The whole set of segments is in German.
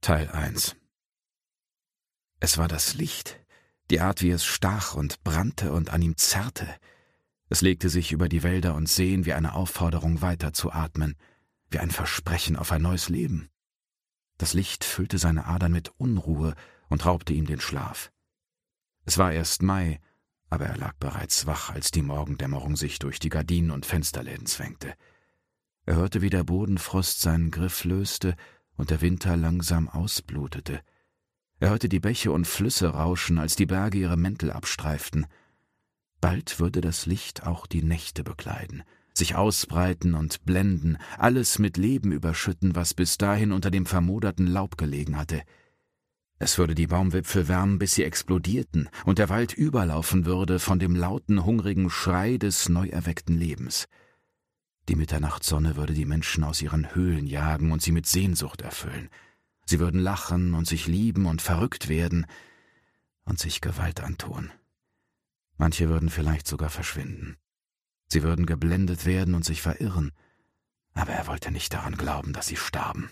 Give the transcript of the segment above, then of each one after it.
Teil 1. Es war das Licht, die Art, wie es stach und brannte und an ihm zerrte. Es legte sich über die Wälder und Seen wie eine Aufforderung, weiter zu atmen, wie ein Versprechen auf ein neues Leben. Das Licht füllte seine Adern mit Unruhe und raubte ihm den Schlaf. Es war erst Mai, aber er lag bereits wach, als die Morgendämmerung sich durch die Gardinen und Fensterläden zwängte. Er hörte, wie der Bodenfrost seinen Griff löste und der Winter langsam ausblutete. Er hörte die Bäche und Flüsse rauschen, als die Berge ihre Mäntel abstreiften. Bald würde das Licht auch die Nächte bekleiden, sich ausbreiten und blenden, alles mit Leben überschütten, was bis dahin unter dem vermoderten Laub gelegen hatte. Es würde die Baumwipfel wärmen, bis sie explodierten, und der Wald überlaufen würde von dem lauten, hungrigen Schrei des neu erweckten Lebens. Die Mitternachtssonne würde die Menschen aus ihren Höhlen jagen und sie mit Sehnsucht erfüllen. Sie würden lachen und sich lieben und verrückt werden und sich Gewalt antun. Manche würden vielleicht sogar verschwinden. Sie würden geblendet werden und sich verirren, aber er wollte nicht daran glauben, dass sie starben.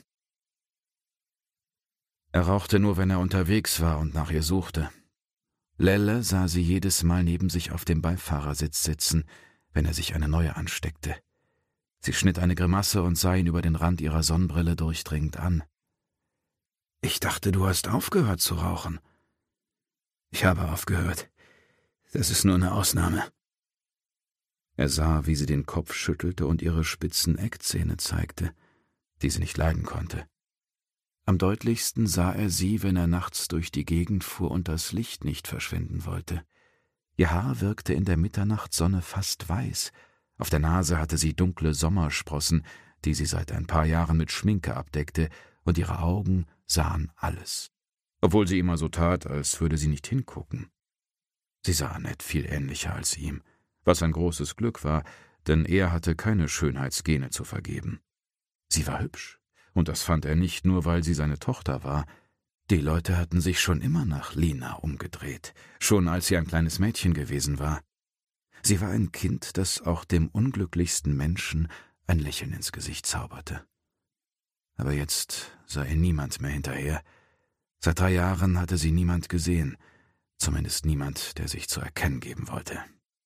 Er rauchte nur, wenn er unterwegs war und nach ihr suchte. Lelle sah sie jedes Mal neben sich auf dem Beifahrersitz sitzen, wenn er sich eine neue ansteckte. Sie schnitt eine Grimasse und sah ihn über den Rand ihrer Sonnenbrille durchdringend an. »Ich dachte, du hast aufgehört zu rauchen.« »Ich habe aufgehört. Das ist nur eine Ausnahme.« Er sah, wie sie den Kopf schüttelte und ihre spitzen Eckzähne zeigte, die sie nicht leiden konnte. Am deutlichsten sah er sie, wenn er nachts durch die Gegend fuhr und das Licht nicht verschwinden wollte. Ihr Haar wirkte in der Mitternachtssonne fast weiß. Auf der Nase hatte sie dunkle Sommersprossen, die sie seit ein paar Jahren mit Schminke abdeckte, und ihre Augen sahen alles, obwohl sie immer so tat, als würde sie nicht hingucken. Sie sah Annette viel ähnlicher als ihm, was ein großes Glück war, denn er hatte keine Schönheitsgene zu vergeben. Sie war hübsch, und das fand er nicht nur, weil sie seine Tochter war. Die Leute hatten sich schon immer nach Lina umgedreht, schon als sie ein kleines Mädchen gewesen war. Sie war ein Kind, das auch dem unglücklichsten Menschen ein Lächeln ins Gesicht zauberte. Aber jetzt sah ihr niemand mehr hinterher. Seit 3 Jahren hatte sie niemand gesehen, zumindest niemand, der sich zu erkennen geben wollte.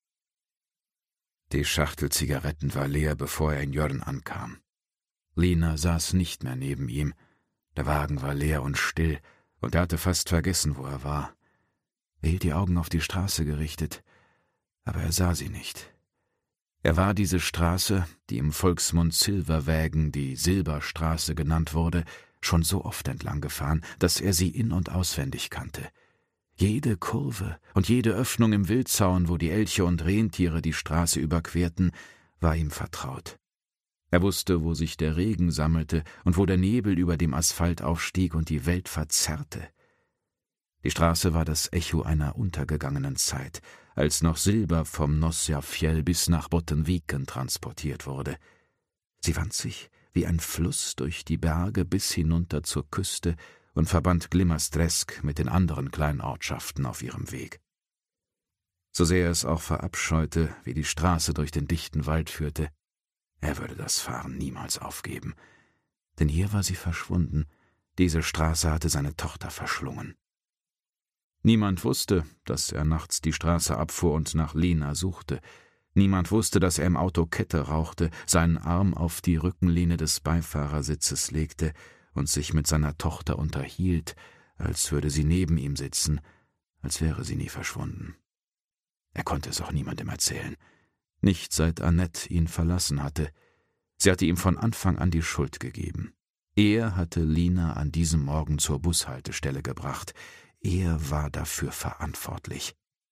Die Schachtel Zigaretten war leer, bevor er in Jörn ankam. Lina saß nicht mehr neben ihm. Der Wagen war leer und still, und er hatte fast vergessen, wo er war. Er hielt die Augen auf die Straße gerichtet, aber er sah sie nicht. Er war diese Straße, die im Volksmund Silverwägen die Silberstraße genannt wurde, schon so oft entlang gefahren, dass er sie in- und auswendig kannte. Jede Kurve und jede Öffnung im Wildzaun, wo die Elche und Rentiere die Straße überquerten, war ihm vertraut. Er wusste, wo sich der Regen sammelte und wo der Nebel über dem Asphalt aufstieg und die Welt verzerrte. Die Straße war das Echo einer untergegangenen Zeit, als noch Silber vom Nosjafjell bis nach Bottenviken transportiert wurde. Sie wand sich wie ein Fluss durch die Berge bis hinunter zur Küste und verband Glimmerstresk mit den anderen kleinen Ortschaften auf ihrem Weg. So sehr er es auch verabscheute, wie die Straße durch den dichten Wald führte, er würde das Fahren niemals aufgeben. Denn hier war sie verschwunden, diese Straße hatte seine Tochter verschlungen. Niemand wusste, dass er nachts die Straße abfuhr und nach Lina suchte. Niemand wusste, dass er im Auto Kette rauchte, seinen Arm auf die Rückenlehne des Beifahrersitzes legte und sich mit seiner Tochter unterhielt, als würde sie neben ihm sitzen, als wäre sie nie verschwunden. Er konnte es auch niemandem erzählen, nicht seit Annette ihn verlassen hatte. Sie hatte ihm von Anfang an die Schuld gegeben. Er hatte Lina an diesem Morgen zur Bushaltestelle gebracht. Er war dafür verantwortlich.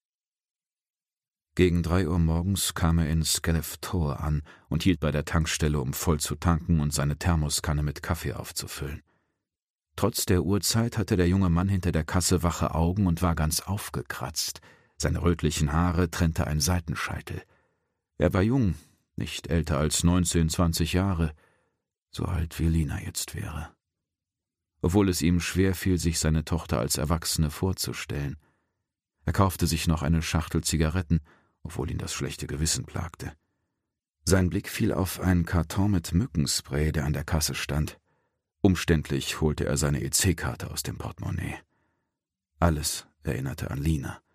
Gegen 3 Uhr morgens kam er in Skellefteå an und hielt bei der Tankstelle, um voll zu tanken und seine Thermoskanne mit Kaffee aufzufüllen. Trotz der Uhrzeit hatte der junge Mann hinter der Kasse wache Augen und war ganz aufgekratzt. Seine rötlichen Haare trennte ein Seitenscheitel. Er war jung, nicht älter als 19, 20 Jahre, so alt wie Lina jetzt wäre. Obwohl es ihm schwer fiel, sich seine Tochter als Erwachsene vorzustellen. Er kaufte sich noch eine Schachtel Zigaretten, obwohl ihn das schlechte Gewissen plagte. Sein Blick fiel auf einen Karton mit Mückenspray, der an der Kasse stand. Umständlich holte er seine EC-Karte aus dem Portemonnaie. Alles erinnerte an Lina.